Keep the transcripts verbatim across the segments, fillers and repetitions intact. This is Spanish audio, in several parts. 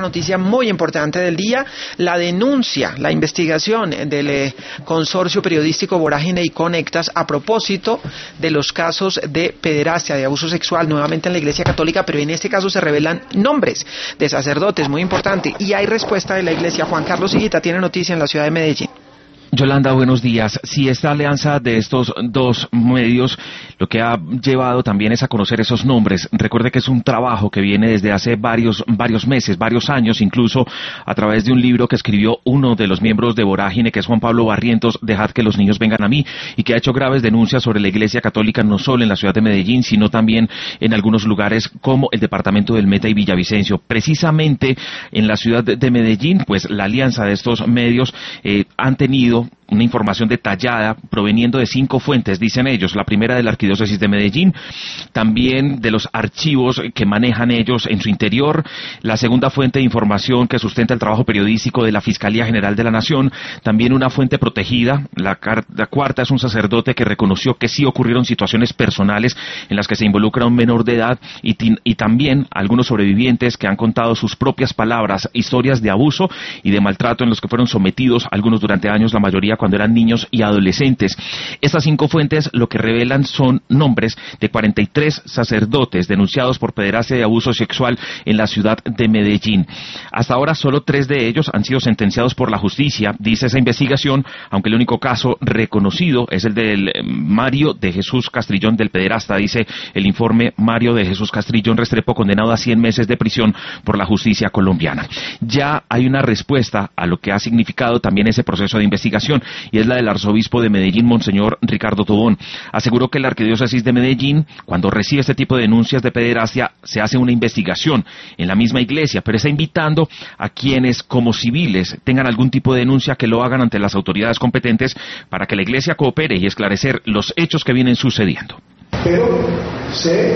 Noticia muy importante del día, la denuncia, la investigación del eh, consorcio periodístico Vorágine y Conectas a propósito de los casos de pederastia, de abuso sexual, nuevamente en la Iglesia Católica, pero en este caso se revelan nombres de sacerdotes, muy importante, y hay respuesta de la Iglesia. Juan Carlos Higuita tiene noticia en la ciudad de Medellín. Yolanda, buenos días. Si esta alianza de estos dos medios lo que ha llevado también es a conocer esos nombres. Recuerde que es un trabajo que viene desde hace varios varios meses, varios años, incluso a través de un libro que escribió uno de los miembros de Vorágine, que es Juan Pablo Barrientos, Dejad que los niños vengan a mí, y que ha hecho graves denuncias sobre la Iglesia Católica, no solo en la ciudad de Medellín, sino también en algunos lugares como el departamento del Meta y Villavicencio. Precisamente en la ciudad de Medellín, pues la alianza de estos medios eh, han tenido una información detallada proveniendo de cinco fuentes, dicen ellos. La primera de la Arquidiócesis de Medellín, también de los archivos que manejan ellos en su interior. La segunda fuente de información que sustenta el trabajo periodístico de la Fiscalía General de la Nación, también una fuente protegida. La, la cuarta es un sacerdote que reconoció que sí ocurrieron situaciones personales en las que se involucra un menor de edad, y, y también algunos sobrevivientes que han contado sus propias palabras, historias de abuso y de maltrato en los que fueron sometidos, algunos durante años, la mayoría cuando eran niños y adolescentes. Estas cinco fuentes lo que revelan son nombres de cuarenta y tres sacerdotes denunciados por pederastia y abuso sexual en la ciudad de Medellín. Hasta ahora solo tres de ellos han sido sentenciados por la justicia, dice esa investigación, aunque el único caso reconocido es el del Mario de Jesús Castrillón, del pederasta, dice el informe. Mario de Jesús Castrillón Restrepo, condenado a cien meses de prisión por la justicia colombiana. Ya hay una respuesta a lo que ha significado también ese proceso de investigación, y es la del arzobispo de Medellín, Monseñor Ricardo Tobón. Aseguró que la Arquidiócesis de Medellín, cuando recibe este tipo de denuncias de pederastia, se hace una investigación en la misma iglesia, pero está invitando a quienes como civiles tengan algún tipo de denuncia que lo hagan ante las autoridades competentes para que la iglesia coopere y esclarecer los hechos que vienen sucediendo. Pero se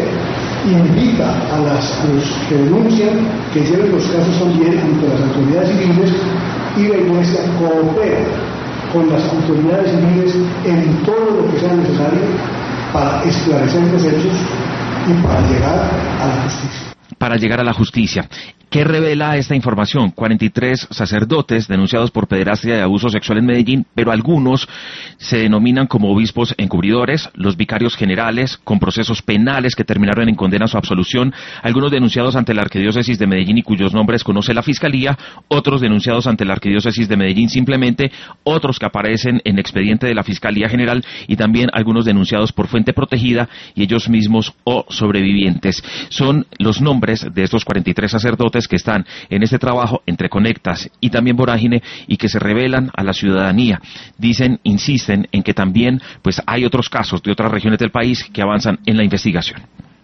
invita a, las, a los que denuncian que lleven los casos también ante las autoridades civiles, y la iglesia coopera con las autoridades civiles en todo lo que sea necesario para esclarecer los hechos y para llegar a la justicia. Para llegar a la justicia. ¿Qué revela esta información? cuarenta y tres sacerdotes denunciados por pederastia y abuso sexual en Medellín, pero algunos se denominan como obispos encubridores, los vicarios generales con procesos penales que terminaron en condenas o absolución, algunos denunciados ante la Arquidiócesis de Medellín y cuyos nombres conoce la Fiscalía, otros denunciados ante la Arquidiócesis de Medellín simplemente, otros que aparecen en expediente de la Fiscalía General, y también algunos denunciados por fuente protegida y ellos mismos o sobrevivientes. Son los nombres de estos cuarenta y tres sacerdotes que están en este trabajo entre Conectas y también Vorágine, y que se revelan a la ciudadanía. Dicen, insisten en que también pues hay otros casos de otras regiones del país que avanzan en la investigación.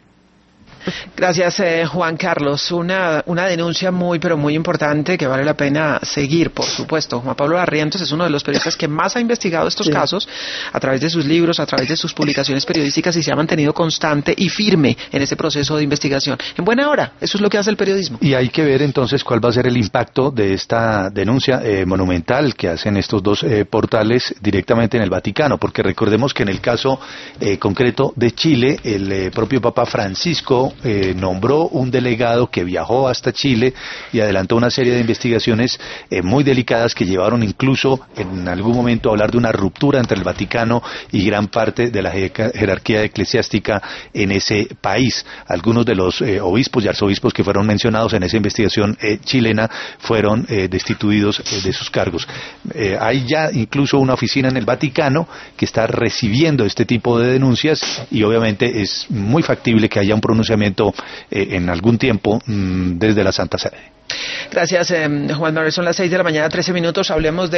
Gracias, eh, Juan Carlos. Una, una denuncia muy, pero muy importante que vale la pena seguir, por supuesto. Juan Pablo Barrientos es uno de los periodistas que más ha investigado estos sí. casos a través de sus libros, a través de sus publicaciones periodísticas, y se ha mantenido constante y firme en ese proceso de investigación. En buena hora, eso es lo que hace el periodismo. Y hay que ver entonces cuál va a ser el impacto de esta denuncia eh, monumental que hacen estos dos eh, portales directamente en el Vaticano, porque recordemos que en el caso eh, concreto de Chile, el eh, propio Papa Francisco Eh, nombró un delegado que viajó hasta Chile y adelantó una serie de investigaciones eh, muy delicadas que llevaron incluso en algún momento a hablar de una ruptura entre el Vaticano y gran parte de la jerarquía eclesiástica en ese país. Algunos de los eh, obispos y arzobispos que fueron mencionados en esa investigación eh, chilena fueron eh, destituidos eh, de sus cargos. Eh, hay ya incluso una oficina en el Vaticano que está recibiendo este tipo de denuncias, y obviamente es muy factible que haya un pronunciamiento Eh, en algún tiempo mmm, desde la Santa Sede. Gracias, eh, Juan Manuel. Son las seis de la mañana, trece minutos. Hablemos de